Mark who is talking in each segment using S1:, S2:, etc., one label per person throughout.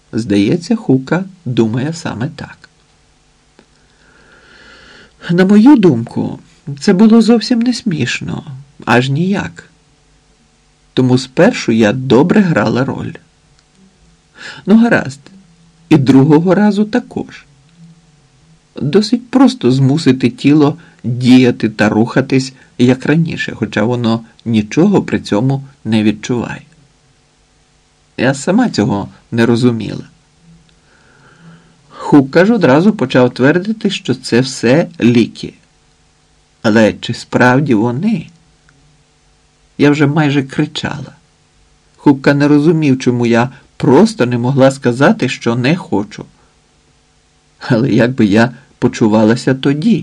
S1: Здається, Хука думає саме так. На мою думку, це було зовсім не смішно, аж ніяк. Тому спершу я добре грала роль. Ну, гаразд, і другого разу також. Досить просто змусити тіло діяти та рухатись, як раніше, хоча воно нічого при цьому не відчуває. Я сама цього не розуміла. Хука ж одразу почав твердити, що це все ліки. Але чи справді вони? Я вже майже кричала. Хука не розумів, чому я просто не могла сказати, що не хочу. Але як би я почувалася тоді?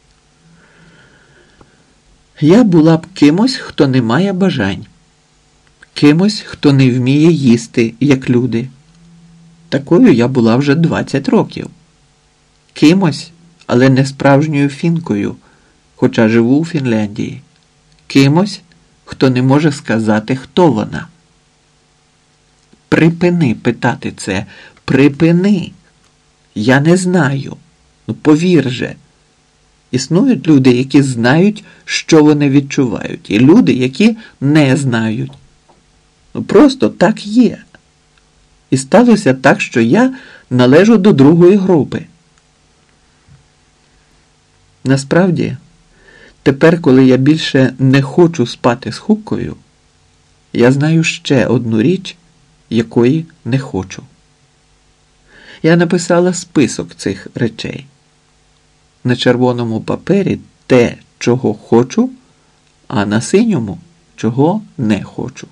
S1: Я була б кимось, хто не має бажань. Кимось, хто не вміє їсти, як люди. Такою я була вже 20 років. Кимось, але не справжньою фінкою, хоча живу у Фінляндії. Кимось, хто не може сказати, хто вона. Припини питати це. Припини. Я не знаю. Ну, повір же. Існують люди, які знають, що вони відчувають. І люди, які не знають. Ну, просто так є. І сталося так, що я належу до другої групи. Насправді, тепер, коли я більше не хочу спати з Хукою, я знаю ще одну річ, якої не хочу. Я написала список цих речей. На червоному папері те, чого хочу, а на синьому, чого не хочу.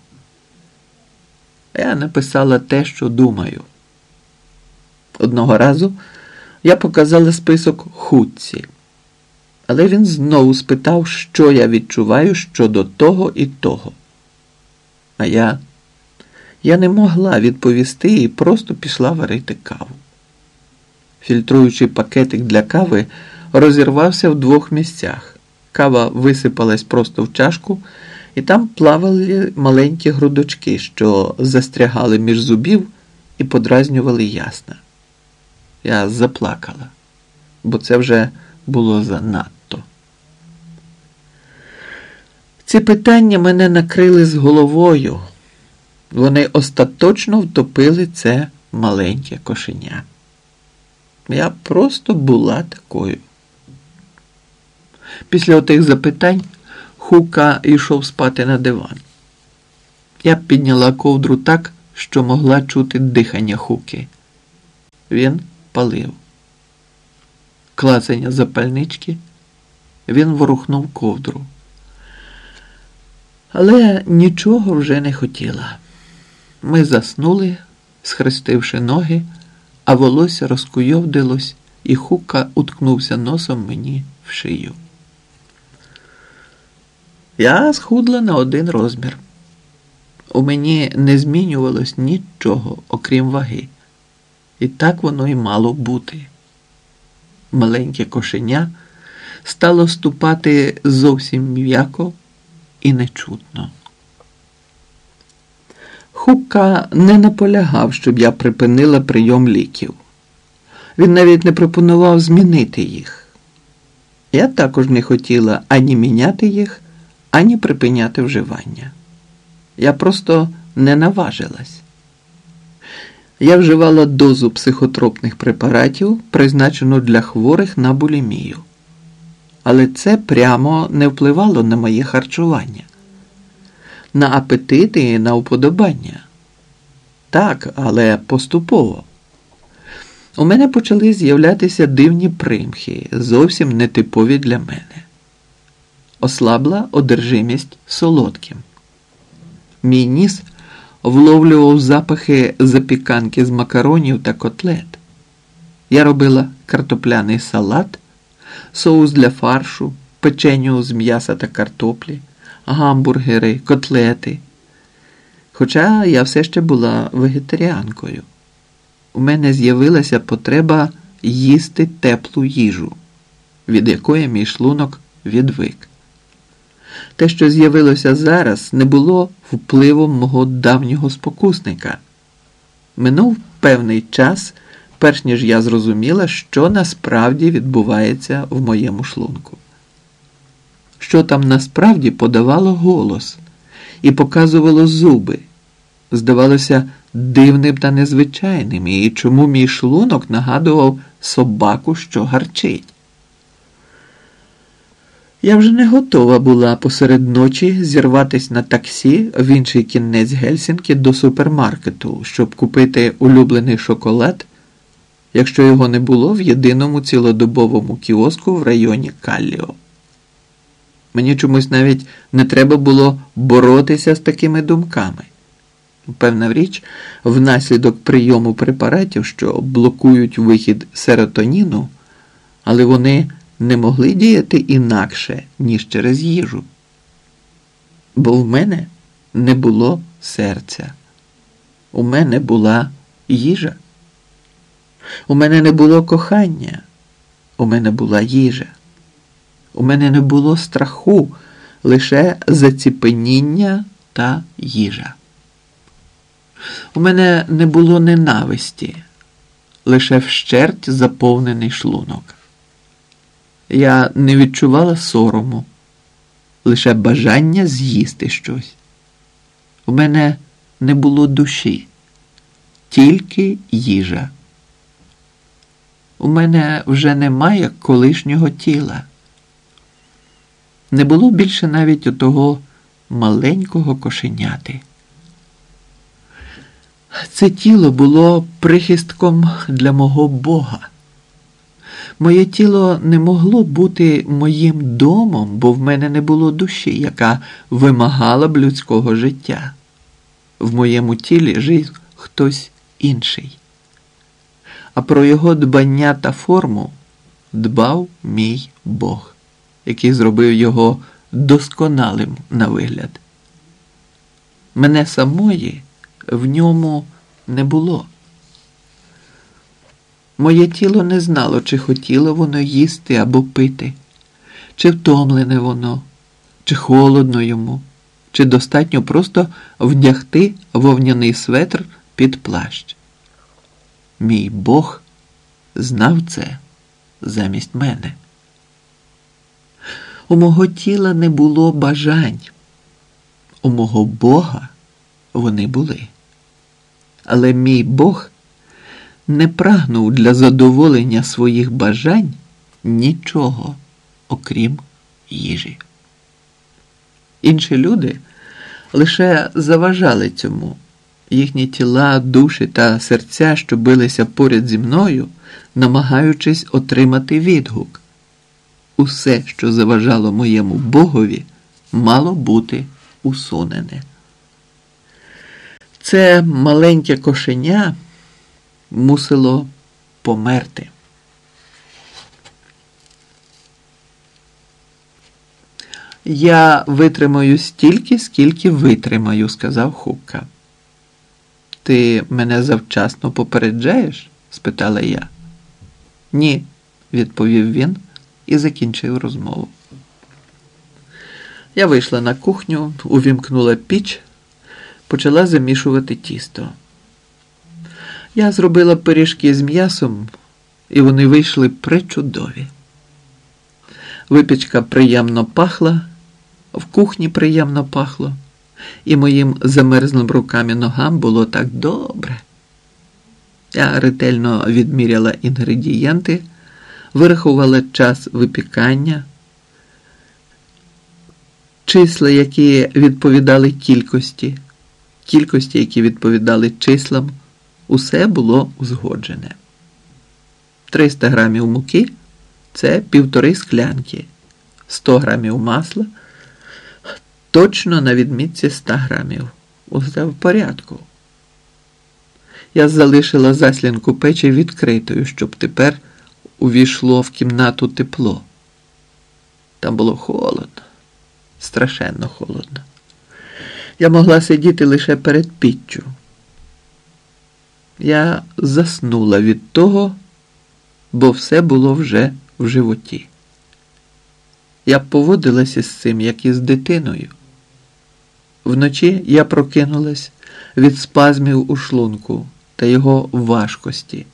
S1: Я написала те, що думаю. Одного разу я показала список Хутці, але він знову спитав, що я відчуваю щодо того і того. А я не могла відповісти і просто пішла варити каву. Фільтруючий пакетик для кави розірвався в 2 місцях. Кава висипалась просто в чашку, і там плавали маленькі грудочки, що застрягали між зубів і подразнювали ясна. Я заплакала, бо це вже було занадто. Ці питання мене накрили з головою. Вони остаточно втопили це маленьке кошеня. Я просто була такою. Після отих запитань Хука йшов спати на диван. Я підняла ковдру так, що могла чути дихання Хуки. Він палив. Клацання запальнички. Він ворухнув ковдру. Але нічого вже не хотіла. Ми заснули, схрестивши ноги, а волосся розкуйовдилось, і Хука уткнувся носом мені в шию. Я схудла на 1 розмір. У мені не змінювалось нічого, окрім ваги. І так воно й мало бути. Маленьке кошеня стало ступати зовсім м'яко і нечутно. Хука не наполягав, щоб я припинила прийом ліків. Він навіть не пропонував змінити їх. Я також не хотіла ані міняти їх, ані припиняти вживання. Я просто не наважилась. Я вживала дозу психотропних препаратів, призначену для хворих на булімію. Але це прямо не впливало на моє харчування, на апетити і на уподобання. Так, але поступово. У мене почали з'являтися дивні примхи, зовсім нетипові для мене. Ослабла одержимість солодким. Мій ніс вловлював запахи запіканки з макаронів та котлет. Я робила картопляний салат, соус для фаршу, печеню з м'яса та картоплі, гамбургери, котлети. Хоча я все ще була вегетаріанкою. У мене з'явилася потреба їсти теплу їжу, від якої мій шлунок відвик. Те, що з'явилося зараз, не було впливом мого давнього спокусника. Минув певний час, перш ніж я зрозуміла, що насправді відбувається в моєму шлунку. Що там насправді подавало голос і показувало зуби, здавалося дивним та незвичайним, і чому мій шлунок нагадував собаку, що гарчить. Я вже не готова була посеред ночі зірватись на таксі в інший кінець Гельсінкі до супермаркету, щоб купити улюблений шоколад, якщо його не було в єдиному цілодобовому кіоску в районі Калліо. Мені чомусь навіть не треба було боротися з такими думками. Певна річ, внаслідок прийому препаратів, що блокують вихід серотоніну, але вони не могли діяти інакше, ніж через їжу. Бо в мене не було серця. У мене була їжа. У мене не було кохання. У мене була їжа. У мене не було страху, лише заціпеніння та їжа. У мене не було ненависті, лише вщерть заповнений шлунок. Я не відчувала сорому, лише бажання з'їсти щось. У мене не було душі, тільки їжа. У мене вже немає колишнього тіла. Не було більше навіть отого маленького кошеняти. Це тіло було прихистком для мого Бога. Моє тіло не могло бути моїм домом, бо в мене не було душі, яка вимагала б людського життя. В моєму тілі жив хтось інший. А про його дбання та форму дбав мій Бог, який зробив його досконалим на вигляд. Мене самої в ньому не було. Моє тіло не знало, чи хотіло воно їсти або пити, чи втомлене воно, чи холодно йому, чи достатньо просто вдягти вовняний светр під плащ. Мій Бог знав це замість мене. У мого тіла не було бажань. У мого Бога вони були. Але мій Бог не прагнув для задоволення своїх бажань нічого, окрім їжі. Інші люди лише заважали цьому. Їхні тіла, душі та серця, що билися поряд зі мною, намагаючись отримати відгук. Усе, що заважало моєму Богові, мало бути усунене. Це маленьке кошеня мусило померти. «Я витримаю стільки, скільки витримаю», – сказав Хукка. «Ти мене завчасно попереджаєш?» – спитала я. «Ні», – відповів він і закінчив розмову. Я вийшла на кухню, увімкнула піч, почала замішувати тісто. Я зробила пиріжки з м'ясом, і вони вийшли пречудові. Випічка приємно пахла, в кухні приємно пахло, і моїм замерзлим рукам і ногам було так добре. Я ретельно відміряла інгредієнти, вирахувала час випікання, числа, які відповідали кількості, які відповідали числам, усе було узгоджене. 300 грамів муки – це 1,5 склянки, 100 грамів масла – точно на відмітці 100 грамів. Усе в порядку. Я залишила заслінку печі відкритою, щоб тепер увійшло в кімнату тепло. Там було холодно, страшенно холодно. Я могла сидіти лише перед піччю. Я заснула від того, бо все було вже в животі. Я поводилася з цим, як із дитиною. Вночі я прокинулась від спазмів у шлунку та його важкості.